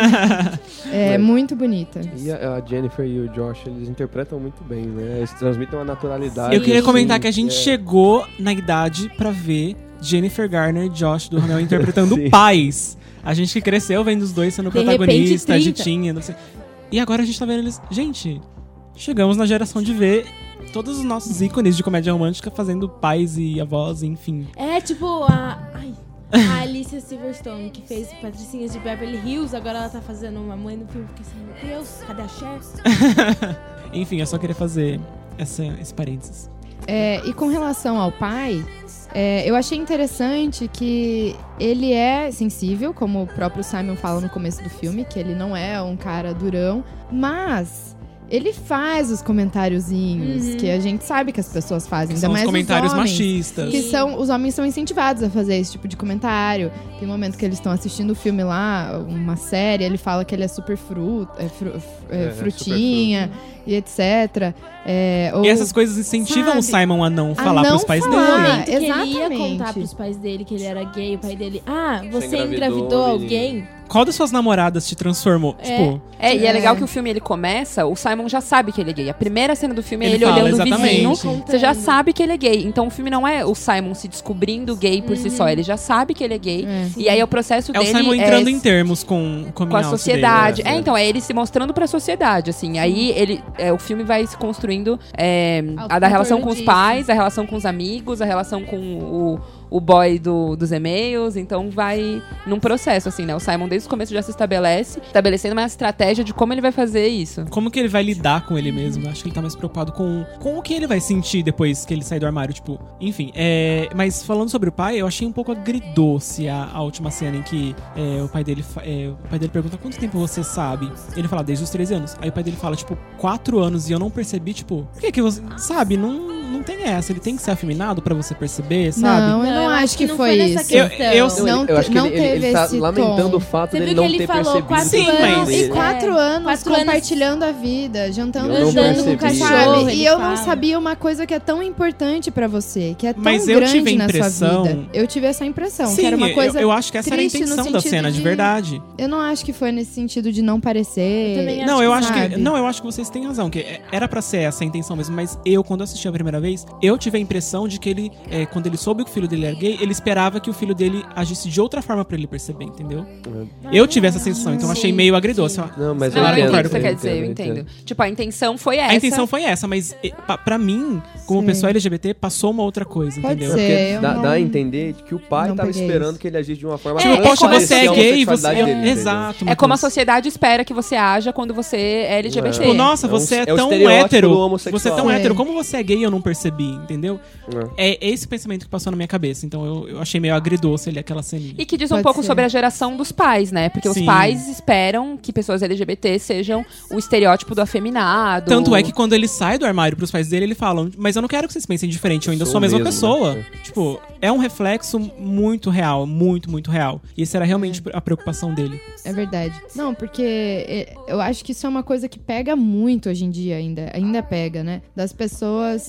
É, é muito bonita. E a, a Jennifer e o Josh, eles interpretam muito bem, né? Eles transmitem uma naturalidade. Eu queria assim, comentar que a gente é... chegou na idade pra ver Jennifer Garner e Josh Duhamel interpretando pais. A gente que cresceu vendo os dois sendo De protagonistas, repente, de teen, não sei. E agora a gente tá vendo eles... Gente, chegamos na geração de ver todos os nossos ícones de comédia romântica fazendo pais e avós, enfim. É, tipo, a... Ai. A Alicia Silverstone, que fez Patricinhas de Beverly Hills, agora ela tá fazendo uma mãe no filme. Fiquei assim, meu Deus, cadê a Cher? Enfim, eu só queria fazer essa, esse parênteses. É, e com relação ao pai, é, eu achei interessante que ele é sensível, como o próprio Simon fala no começo do filme, que ele não é um cara durão, mas ele faz os comentáriozinhos Uhum. que a gente sabe que as pessoas fazem, ainda São os mais comentários os homens, machistas. que são, os homens são incentivados a fazer esse tipo de comentário. Tem um momento que eles estão assistindo o filme lá, uma série, ele fala que ele é super fruto, é fru, é, É, frutinha e etcétera. É, ou, E essas coisas incentivam sabe, o Simon a não a falar não pros pais falar. dele. momento que ele ia exatamente. contar pros pais dele que ele era gay, o pai dele, ah, você engravidou, engravidou menino. alguém? Qual das suas namoradas te transformou? É. Tipo, É, e é É. legal que o filme ele começa, o Simon já sabe que ele é gay. A primeira cena do filme é Ele ele fala, olhando o exatamente. vizinho. Sim. Você já sabe que ele é gay. Então o filme não é o Simon se descobrindo gay por si Uhum. só. Ele já sabe que ele é gay. É. E aí o processo é o dele Simon entrando é em termos com, com, com a sociedade. dele, é, é. então, é ele se mostrando pra sociedade, assim. Aí ele, é, o filme vai se construindo é, a da relação com os disso. pais, a relação com os amigos, a relação com o, o boy do, dos e-mails. Então vai num processo, assim, né? O Simon desde o começo já se estabelece, estabelecendo uma estratégia de como ele vai fazer isso. Como que ele vai lidar com ele mesmo? Acho que ele tá mais preocupado com, com o que ele vai sentir depois que ele sair do armário, tipo... Enfim, é... Mas falando sobre o pai, eu achei um pouco agridoce a, a última cena em que é, o pai dele fa- é, o pai dele pergunta quanto tempo você sabe? Ele fala, desde os treze anos. Aí o pai dele fala, tipo, quatro anos e eu não percebi, tipo... Por que que você... Sabe, não, não tem essa. Ele tem que ser afeminado pra você perceber, sabe? Não, eu não, Não, eu acho acho que, que não foi foi nessa isso. Eu- questão. eu- Não, eu acho que não ele, ele, teve ele tá esse lamentando tom. o fato Você dele viu não que ele ter falou percebido. quatro Sim, anos mas- E é, quatro anos quatro anos compartilhando a vida, jantando Eu não junto, percebi. com o cachorro, sabe? ele E eu fala. não sabia uma coisa que é tão importante pra você, que é tão Mas eu grande tive a na impressão- sua vida. Eu tive essa impressão, Sim, que era uma eu- coisa eu, acho que essa era a triste no intenção da sentido cena, de de- verdade. Eu não acho que foi nesse sentido de não parecer. Eu também acho Não, eu acho que sabe? não, eu acho que vocês têm razão, que era pra ser essa a intenção mesmo, mas eu quando assisti a primeira vez, eu tive a impressão de que ele, é, quando ele soube que o filho dele era gay, ele esperava que o filho dele agisse de outra forma pra ele perceber, entendeu? Eu tive essa sensação, então eu achei Sim, meio agridoce. ó. Não, mas Não, eu eu entendo. entendo o que você eu quer dizer, eu entendo. Tipo, a intenção foi essa. A intenção foi essa, mas e, pa- pra mim, como Sim. pessoa L G B T, passou uma outra coisa, Pode entendeu? ser. Porque eu dá, não- dá a entender que o pai não tava peguei esperando isso. que ele agisse de uma forma É, pra é, Poxa, como você é esse- a gay, você. homossexualidade dele, entendeu? Exato. É como a Matheus. sociedade espera que você haja quando você é L G B T. Tipo, nossa, É um- você é, é o tão estereótipo hétero. do homossexual. Você é tão Sim. hétero. Como você é gay, eu não percebi, entendeu? É. É esse pensamento que passou na minha cabeça. Então eu, eu achei meio agridoce ali aquela ceninha. E que diz um Pode pouco ser. sobre a geração dos pais, né? Porque Sim. os pais esperam que pessoas L G B T sejam o estereótipo do afeminado. Tanto é que quando ele sai do armário pros pais dele, ele fala, mas eu não quero que vocês pensem diferente, eu ainda Sou sou a mesma mesmo, pessoa. né? Tipo, é um reflexo muito real, muito, muito real. E essa era realmente a preocupação dele. É verdade. Não, porque é, eu acho que isso é uma coisa que pega muito hoje em dia ainda. Ainda pega, né? Das pessoas... Elas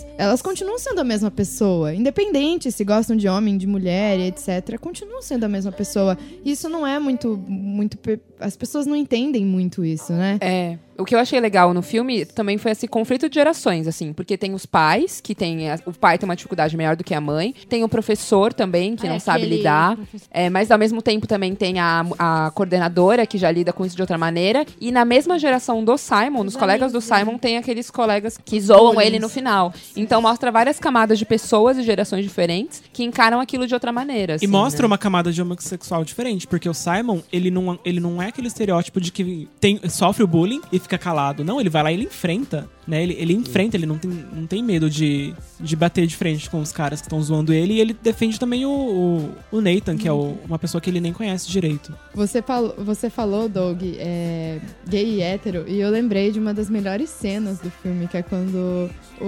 continuam sendo a mesma pessoa. Independente se gostam de homem, de mulher, etcétera. Continuam sendo a mesma pessoa. Isso não é muito... muito as pessoas não entendem muito isso, né? É... O que eu achei legal no filme também foi esse conflito de gerações, assim, porque tem os pais, que tem... A, o pai tem uma dificuldade maior do que a mãe, tem o professor também, que É, não sabe aquele lidar, professor. é, mas ao mesmo tempo também tem a, a coordenadora, que já lida com isso de outra maneira, e na mesma geração do Simon, dos Os colegas do amigos dele. Simon, tem aqueles colegas que zoam Bullies. ele no final. Então mostra várias camadas de pessoas e gerações diferentes que encaram aquilo de outra maneira, assim, E mostra né? uma camada de homossexual diferente, porque o Simon, ele não, ele não é aquele estereótipo de que tem, sofre o bullying e fica calado. Não, ele vai lá e ele enfrenta, né? Ele, ele enfrenta, ele não tem, não tem medo de, de bater de frente com os caras que estão zoando ele. E ele defende também o, o, o Nathan, que é o- uma pessoa que ele nem conhece direito. Você falou, você falou, Doug, é, gay e hétero, e eu lembrei de uma das melhores cenas do filme, que é quando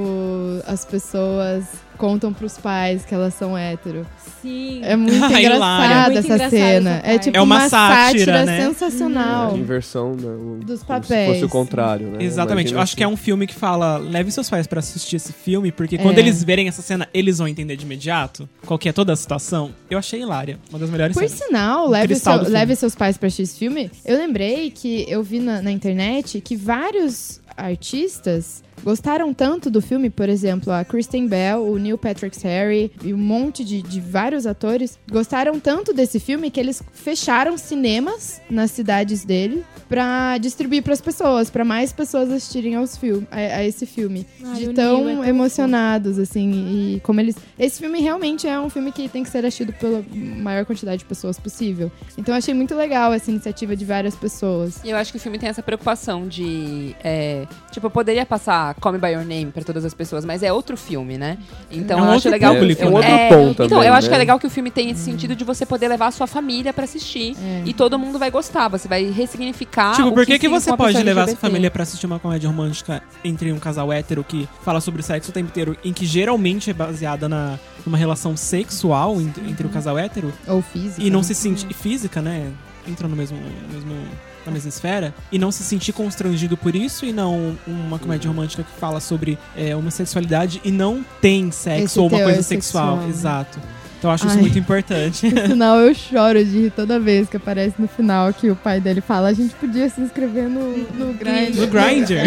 o- as pessoas contam pros pais que elas são hétero. Sim. É muito Ah, hilário. engraçada É muito essa engraçada cena. essa É parte. tipo É uma uma, sátira, sátira, né? sensacional. A inversão, né? O- Dos como papéis. Se fosse o contrário, né? Exatamente. Imagina Eu acho que é assim. um filme que fala, leve seus pais pra assistir esse filme, porque quando É. eles verem essa cena, eles vão entender de imediato qual que é toda a situação. Eu achei hilária. Uma das melhores Por cenas. sinal, leve, cristal seu- do filme. leve seus pais pra assistir esse filme. Eu lembrei que eu vi na, na internet que vários artistas gostaram tanto do filme, por exemplo, a Kristen Bell, o Neil Patrick Harris e um monte de, de vários atores gostaram tanto desse filme que eles fecharam cinemas nas cidades dele pra distribuir pras pessoas, pra mais pessoas assistirem aos film, a, a esse filme. Ai, de o tão Neil é tão emocionados, assim, e como eles... Esse filme realmente é um filme que tem que ser assistido pela maior quantidade de pessoas possível. Então eu achei muito legal essa iniciativa de várias pessoas. E eu acho que o filme tem essa preocupação de... é, tipo, eu poderia passar Call Me By Your Name pra todas as pessoas, mas é outro filme, né? Então É um eu acho outro legal... público, É um né? outro É, tom Então, também, eu acho né? que é legal que o filme tem esse sentido de você poder levar a sua família pra assistir. E todo mundo vai gostar, você vai ressignificar Tipo, o por que, que significa você uma pode pessoa levar L G sua B T? família pra assistir uma comédia romântica entre um casal hétero que fala sobre sexo o tempo inteiro, em que geralmente é baseada na, numa relação sexual entre, entre o casal hétero, Ou física. e não né? se sentir... física, né? Entra no mesmo... no mesmo na mesma esfera, e não se sentir constrangido por isso, e não uma comédia romântica que fala sobre é, homossexualidade e não tem sexo Esse ou uma teor coisa sexual, sexual. né? Exato. Então eu acho isso Ai. muito importante. No final eu choro de rir toda vez que aparece no final que o pai dele fala: a gente podia se inscrever no, no Grindr. No Grindr.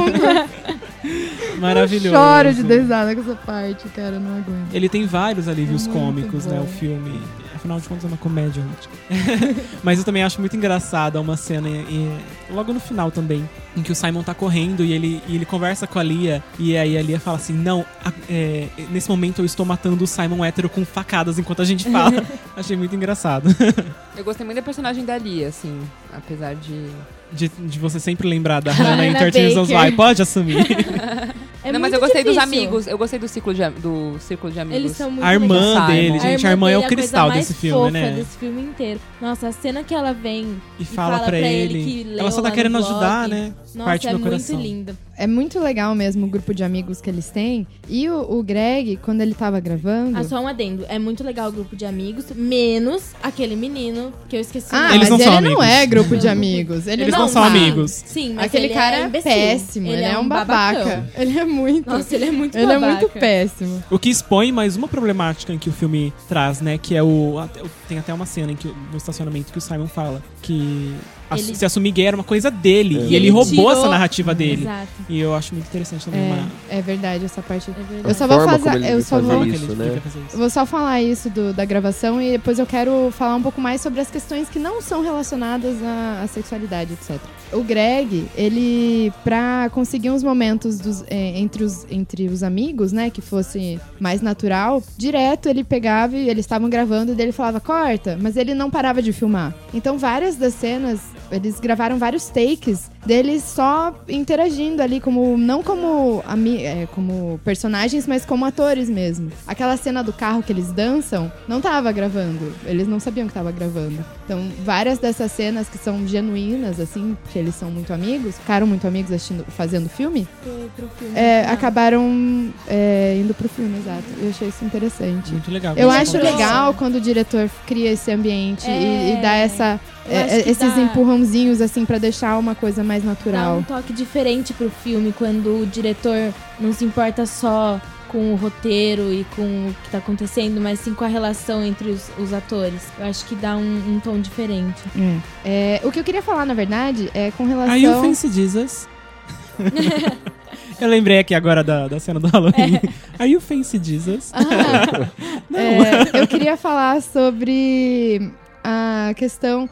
Junto. Maravilhoso. Eu choro de desada com essa parte, cara, eu não aguento. Ele tem vários alívios É muito cômicos, né, bom. o filme. Afinal de contas é uma comédia romântica. Mas eu também acho muito engraçada uma cena, e, logo no final também, em que o Simon tá correndo e ele, e ele conversa com a Lia, e aí a Lia fala assim, não, a- é, nesse momento eu estou matando o Simon hétero com facadas enquanto a gente fala. Achei muito engraçado. Eu gostei muito da personagem da Lia, assim, apesar de... De, de você sempre lembrar da Hannah em Hannah thirteen Reasons Baker. Why. Pode assumir. É não, mas muito eu gostei dos difícil. amigos, eu gostei do ciclo de, am- do círculo de amigos. Eles são muito A irmã legais. dele, Simon. gente, a irmã é o dele cristal a coisa desse mais filme, fofa né? desse filme inteiro. Nossa, a cena que ela vem E fala, pra, ele. que leu Ela só tá lá no querendo blog. ajudar, né? Nossa, Parte é do meu muito coração. linda. É muito legal mesmo o grupo de amigos que eles têm. E o, o Greg, quando ele tava gravando. Ah, só um adendo. É muito legal o grupo de amigos, menos aquele menino que eu esqueci o Ah, nome. Eles mas não são ele não amigos. é grupo de amigos. Ele Eles não não são tá. amigos. Sim, mas Aquele ele cara é é imbecil. péssimo, ele, é um babaca. babacão. Ele é muito. Nossa, ele é muito ele babaca. é muito péssimo. O que expõe mais uma problemática em que o filme traz, né? Que é o. até- Tem até uma cena em que, no estacionamento que o Simon fala que a- Ele- se assumir gay era uma coisa dele. É. E ele Ele roubou tirou- essa narrativa dele. Exato. E eu acho muito interessante também. uma, É, é verdade, essa parte. É verdade. Eu só A vou forma fazer. como ele Eu só fazia vou. forma que isso, ele né? fica fazer isso. Eu vou só falar isso do, da gravação e depois eu quero falar um pouco mais sobre as questões que não são relacionadas à, à sexualidade, etcétera. O Greg, ele, pra conseguir uns momentos dos, é, entre, os, entre os amigos, né, que fosse mais natural, direto ele pegava e eles estavam gravando e ele falava, corta, mas ele não parava de filmar. Então várias das cenas, eles gravaram vários takes deles só interagindo ali, como não como, ami- é, como personagens, mas como atores mesmo. Aquela cena do carro que eles dançam, não tava gravando. Eles não sabiam que tava gravando. Então, várias dessas cenas que são genuínas, assim, que eles são muito amigos, ficaram muito amigos assistindo, fazendo filme, Pro- pro filme. é, Ah. acabaram é, indo pro filme, exato. Eu achei isso interessante. Muito legal. Eu Ele acho lembrou. legal quando o diretor cria esse ambiente e- É. e, dá essa, Eu é, acho que esses dá- empurrãozinhos, assim, pra deixar uma coisa mais Dá natural. um toque diferente pro filme quando o diretor não se importa só com o roteiro e com o que tá acontecendo, mas sim com a relação entre os, os atores. Eu acho que dá um, um tom diferente. É, o que eu queria falar, na verdade, é com relação... Aí o Fancy Jesus. Eu lembrei aqui agora da, da cena do Halloween. É. Are you Fancy Jesus? Ah, é, eu queria falar sobre a questão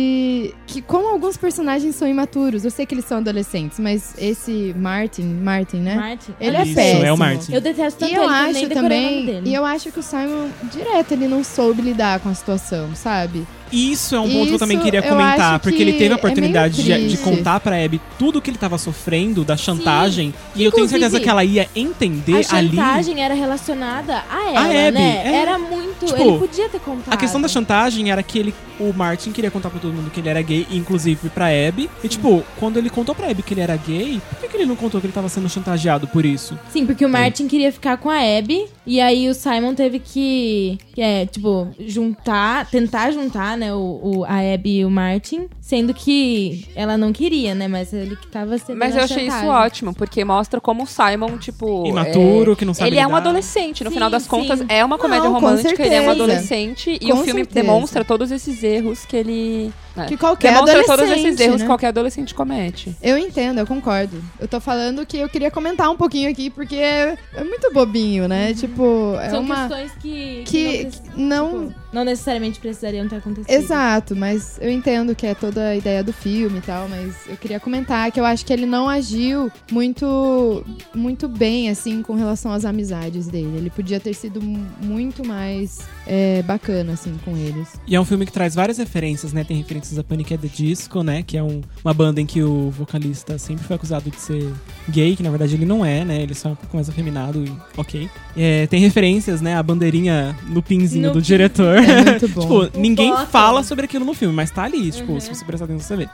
de que como alguns personagens são imaturos. Eu sei que eles são adolescentes, mas esse Martin, Martin, né? Martin. Ele Ah, é Isso, péssimo. é o Martin. Eu detesto tanto E eu ele que eu acho nem decorei o nome também, dele. e eu acho que o Simon, direto, ele não soube lidar com a situação, sabe? Isso é um ponto que eu Isso também queria eu comentar, acho porque que ele teve a é meio oportunidade de, de triste. contar pra Abby tudo o que ele tava sofrendo, da chantagem, e eu tenho Inclusive, certeza que ela ia entender A ali. chantagem era relacionada a ela, A Abby, né? é. Era muito... Tipo, ele podia ter contado. A questão da chantagem era que ele, o Martin queria contar pra todo mundo que ele era gay, inclusive pra Abby. E tipo, quando ele contou pra Abby que ele era gay, por que, que ele não contou que ele tava sendo chantageado por isso? Sim, porque o Martin queria ficar com a Abby, e aí o Simon teve que, que é, tipo, juntar, tentar juntar, né, o, o, a Abby e o Martin, sendo que ela não queria, né, mas ele que tava sendo Mas eu achei isso ótimo, porque mostra como o Simon, tipo... Imaturo, é, que não sabe Ele é um lidar. adolescente, no Sim, final das sim. contas, é uma comédia Não, com romântica, ele é um certeza. adolescente, e Com o filme certeza. demonstra todos esses erros que ele... né, Que qualquer demonstra adolescente, todos esses erros né? que qualquer adolescente comete. Eu entendo, eu concordo. Eu tô falando que eu queria comentar um pouquinho aqui, porque é, é muito bobinho, né? Tipo, é São uma... questões que, que não, não... tipo, não necessariamente precisariam ter acontecido. Exato, mas eu entendo que é toda a ideia do filme e tal, mas eu queria comentar que eu acho que ele não agiu muito, muito bem, assim, com relação às amizades dele. Ele podia ter sido mu- muito mais é, bacana, assim, com eles. E é um filme que traz várias referências, né? Tem referências a Panic! At the Disco, né? Que é um- uma banda em que o vocalista sempre foi acusado de ser gay, que na verdade ele não é, né? Ele só é um pouco mais afeminado e ok. É, tem referências, né? A bandeirinha no pinzinho No do pin- diretor. É muito bom. Tipo, ninguém bottom. fala sobre aquilo no filme, mas tá ali, tipo, se você prestar atenção, você vê.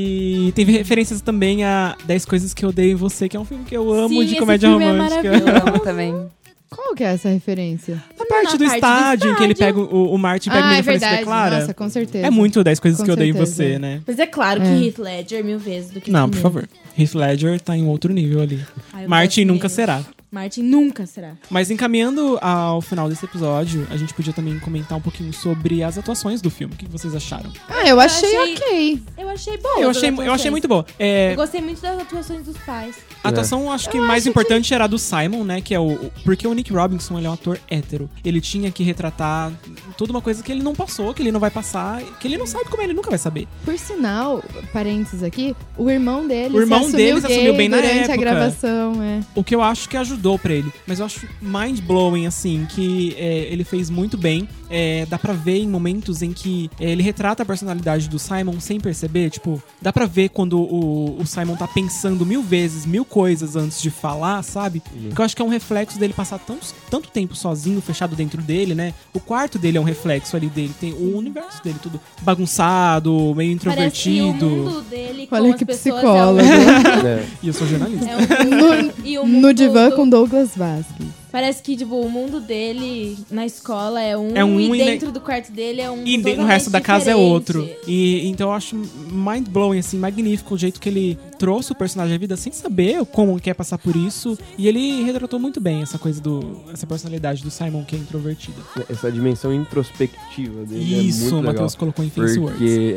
E tem referências também a dez Coisas que Eu Odeio em Você, que é um filme que eu amo Sim, de esse comédia filme é romântica. maravilhoso. Eu amo também. Qual que é essa referência? A parte Na do parte do estádio, em que ele pega estádio. o, o Martin pega Ah, uma é referência verdade. clara. Nossa, com certeza. É muito dez Coisas Com que Eu Odeio em certeza. Você, né? Mas é claro que É. Heath Ledger mil vezes do que Não, o por primeiro. favor. Heath Ledger tá em outro nível ali. Ah, eu Martin gosto nunca mesmo. será. Martin nunca será. Mas encaminhando ao final desse episódio, a gente podia também comentar um pouquinho sobre as atuações do filme. O que vocês acharam? Ah, eu achei, achei- ok. Eu achei boa. Eu achei, eu achei muito boa. É, Eu gostei muito das atuações dos pais. a atuação, acho que Eu mais acho importante era a do Simon, né? Que é o. o- Porque o Nick Robinson, ele é um ator hétero. Ele tinha que retratar toda uma coisa que ele não passou, que ele não vai passar, que ele não sabe como é, ele nunca vai saber. Por sinal, parênteses aqui, o irmão dele O irmão se assumiu dele se gay assumiu bem na durante época. a gravação, é. O que eu acho que ajudou pra ele. Mas eu acho mind-blowing, assim, que é, ele fez muito bem. É, dá pra ver em momentos em que é, ele retrata a personalidade do Simon sem perceber. Tipo, dá pra ver quando o, o Simon tá pensando mil vezes, mil coisas antes de falar, sabe? Porque eu acho que é um reflexo dele passar tanto, tanto tempo sozinho, fechado dentro dele, né? O quarto dele é um reflexo ali dele. Tem o universo dele, tudo bagunçado, meio Parece que o introvertido. mundo dele com Olha as que pessoas psicólogo. é um, É. E eu sou jornalista. é um mundo, e o mundo No divã do- com Douglas Vasquez. Parece que, tipo, o mundo dele na escola é um, É um e e ne- dentro do quarto dele é um E de- no totalmente resto da casa é diferente. outro. E então eu acho mind-blowing, assim, magnífico o jeito que ele trouxe o personagem à vida sem saber como quer passar por isso. E ele retratou muito bem essa coisa do. Essa personalidade do Simon que é introvertida. Essa dimensão introspectiva dele é Isso, muito o legal. Matheus colocou em Fancy Words. Porque...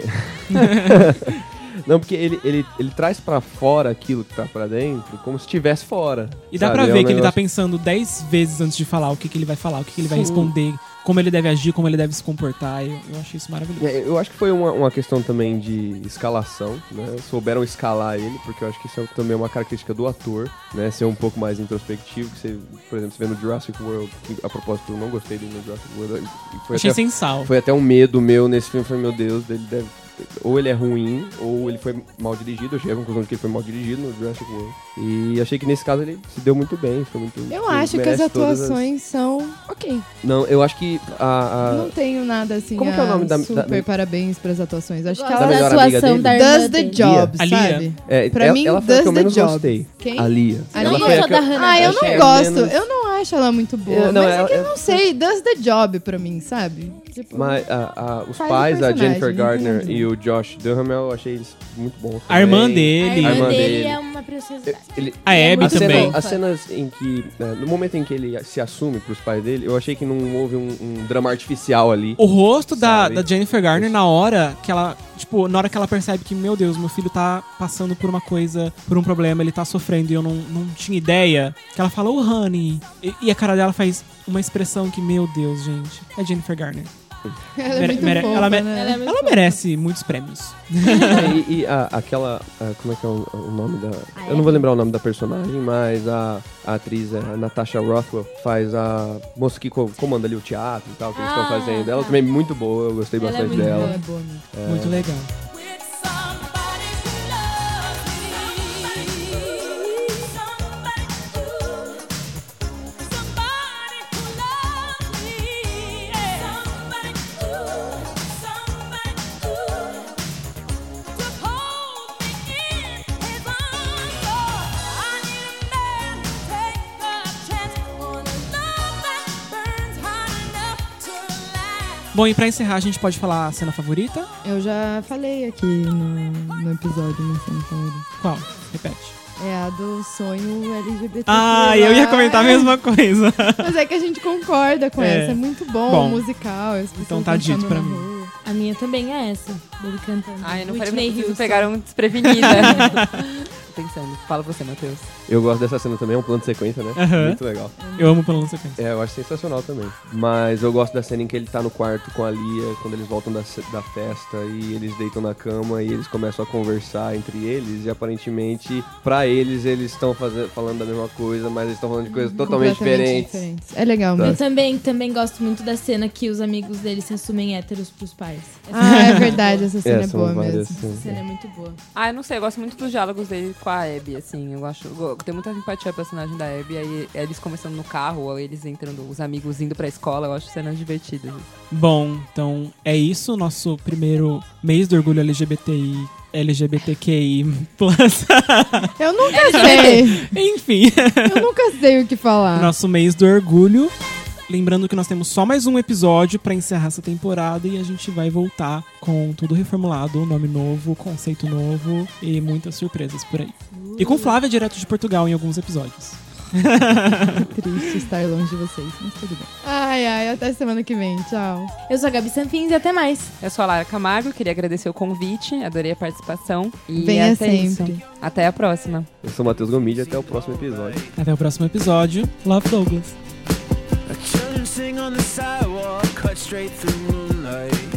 Não, porque ele, ele, ele traz pra fora aquilo que tá pra dentro como se estivesse fora. E dá sabe? pra É ver um que ele tá negócio- pensando dez vezes antes de falar o que, que ele vai falar, o que, que ele vai Sim. responder, como ele deve agir, como ele deve se comportar. Eu, eu achei isso maravilhoso. É, eu acho que foi uma, uma questão também de escalação, né? Souberam escalar ele, porque eu acho que isso é também uma característica do ator, né? Ser um pouco mais introspectivo, que você, por exemplo, você vê no Jurassic World, que, a propósito, eu não gostei dele no Jurassic World. e Foi Achei até, sem sal. foi até um medo meu nesse filme, foi, meu Deus, ele deve... Ou ele é ruim, ou ele foi mal dirigido. Eu cheguei à conclusão de que ele foi mal dirigido no Jurassic World. E achei que nesse caso ele se deu muito bem. Foi muito, Eu foi- acho que as merece todas atuações são ok. Não, eu acho que a... a- Não tenho nada assim. Como que é o ah, nome da- super da- parabéns pras atuações. Acho que Gosto Da ela melhor da amiga atuação dele? da irmã does the dele. job, A Lia. sabe? É, Pra ela, mim, ela foi a que eu does the menos job. gostei. Quem? A Lia. A Ela Lia? foi a Só que eu- da Hannah Ah, eu Baker. não achei gosto. menos- Eu não acho ela muito boa. Eu- não, mas é ela- que eu eu- não sei. Does the job pra mim, sabe? Tipo, Mas a- a- os Faz o pais, a personagem, Jennifer Garner entendi. e o Josh Duhamel, eu achei eles muito bons. A irmã também. dele. A irmã, A irmã dele, dele. é uma preciosidade. Ele, A é Abby muito As, também. cenas, fofa. as cenas em que, né, no momento em que ele se assume pros pais dele, eu achei que não houve um, um drama artificial ali. O rosto da, Sabe? da Jennifer Garner na hora que ela, tipo, na hora que ela percebe que, meu Deus, meu filho tá passando por uma coisa, por um problema, ele tá sofrendo e eu não, não tinha ideia, que ela fala, oh, honey. E, e a cara dela faz uma expressão que, meu Deus, gente, é Jennifer Garner. ela é mere- muito mere- fofa, ela me- né? Ela é muito Ela fofa. merece muitos prêmios. É, e e a- aquela. a- como é que é o, o nome da. A Eu não vou Abby. lembrar o nome da personagem, mas a, a atriz, é, a Natasha Rothwell, faz a moça que co- comanda ali o teatro e tal, que eles estão Ah, fazendo. Ela tá. também é muito boa, eu gostei Ela é bastante muito Ela dela. é boa mesmo. Muito legal. Bom, e pra encerrar, a gente pode falar a cena favorita? Eu já falei aqui no, no episódio, na cena favorita. Qual? Repete. É a do sonho L G B T. Ah, eu ia comentar a mesma coisa. Mas é que a gente concorda com É. essa. É muito bom, Bom, o musical. as pessoas então tá dito dançando pra na mim. rua. A minha também é essa, dele cantando. Ai, eu não Whitney falei, vocês me Houston. pegaram desprevenida. Tô pensando. Fala você, Matheus. Eu gosto dessa cena também, é um plano de sequência, né? Aham. Muito legal. Eu amo plano sequência. É, eu acho sensacional também. Mas eu gosto da cena em que ele tá no quarto com a Lia, quando eles voltam da, ce- da festa e eles deitam na cama e eles começam a conversar entre eles e aparentemente, pra eles, eles estão fazendo- falando da mesma coisa, mas eles estão falando de coisas totalmente Completamente diferentes. É legal Tá. Eu mesmo. também, também gosto muito da cena que os amigos dele se assumem héteros pros pais. Essa Ah, é verdade, essa cena é, É, são boa várias mesmo. cenas. Essa cena é muito boa. Ah, eu não sei, eu gosto muito dos diálogos dele com a Abby, assim. Eu acho. Eu tenho muita simpatia pelo personagem da Abby. Aí eles começando no carro, ou eles entrando, os amigos indo pra escola, eu acho cenas divertidas. Bom, então é isso, nosso primeiro mês do orgulho L G B T I, L G B T Q I plus. Eu nunca sei. Enfim, Eu nunca sei o que falar. nosso mês do orgulho. Lembrando que nós temos só mais um episódio pra encerrar essa temporada e a gente vai voltar com tudo reformulado, nome novo, conceito novo e muitas surpresas por aí. E com Flávia direto de Portugal em alguns episódios. Triste estar longe de vocês, mas tudo bem. Ai, ai, até semana que vem. Tchau. Eu sou a Gabi Sanfins e até mais. Eu sou a Lara Camargo, queria agradecer o convite, adorei a participação. E Venha até sempre. isso. Até a próxima. Eu sou o Matheus Gomide, até o próximo episódio. Até o próximo episódio. Love Douglas. Children sing on the sidewalk, cut straight through moonlight.